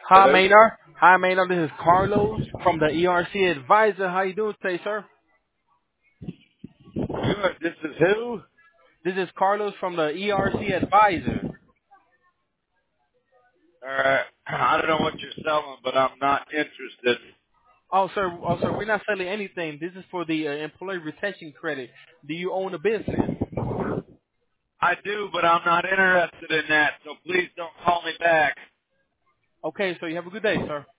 Hi, Hello? Maynard. Hi, Maynard. This is Carlos from the ERC Advisor. How you doing today, sir? Good. This is who? This is Carlos from the ERC Advisor. I don't know what you're selling, but I'm not interested. Oh, sir, we're not selling anything. This is for the employee retention credit. Do you own a business? I do, but I'm not interested in that, so please don't call me back. Okay, so you have a good day, sir.